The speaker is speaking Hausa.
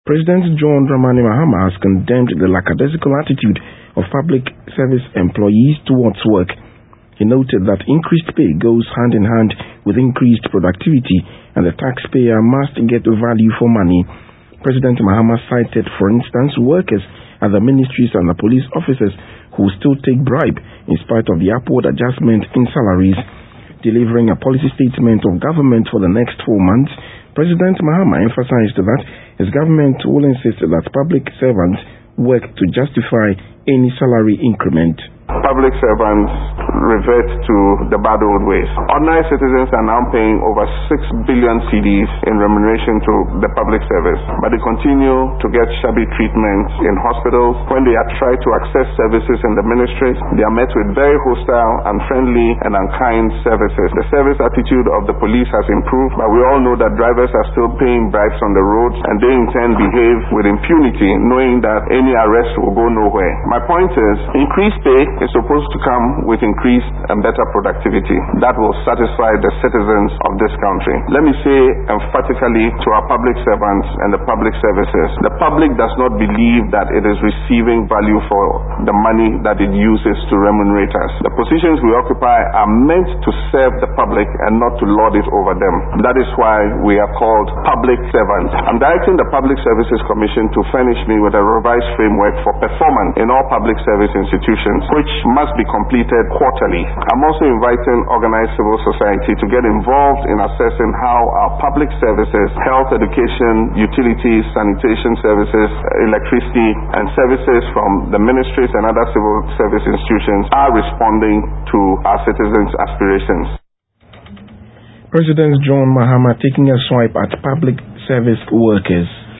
President John Dramani Mahama has condemned the lackadaisical attitude of public service employees towards work. He noted that increased pay goes hand in hand with increased productivity and the taxpayer must get value for money. President Mahama cited, for instance, workers at the ministries and the police officers who still take bribe in spite of the upward adjustment in salaries. Delivering a policy statement of government for the next 4 months, President Mahama emphasized that his government will insist that public servants work to justify any salary increment. Public servants revert to the bad old ways. Ordinary citizens are now paying over 6 billion cedis in remuneration to the public service, but they continue to get shabby treatment in hospitals. When they are tried to access services in the ministries, they are met with very hostile, unfriendly, and unkind services. The service attitude of the police has improved, but we all know that drivers are still paying bribes on the roads, and they intend to behave with impunity, knowing that any arrest will go nowhere. My point is, increased pay is supposed to come with increased and better productivity that will satisfy the citizens of this country. Let me say emphatically to our public servants and the public services, the public does not believe that it is receiving value for the money that it uses to remunerate us. The positions we occupy are meant to serve the public and not to lord it over them. That is why we are called public servants. I'm directing the Public Services Commission to furnish me with a revised framework for performance in all public service institutions, which must be completed quarterly. I'm also inviting organized civil society to get involved in assessing how our public services, health, education, utilities, sanitation services, electricity, and services from the ministries and other civil service institutions are responding to our citizens' aspirations. President John Mahama taking a swipe at public service workers.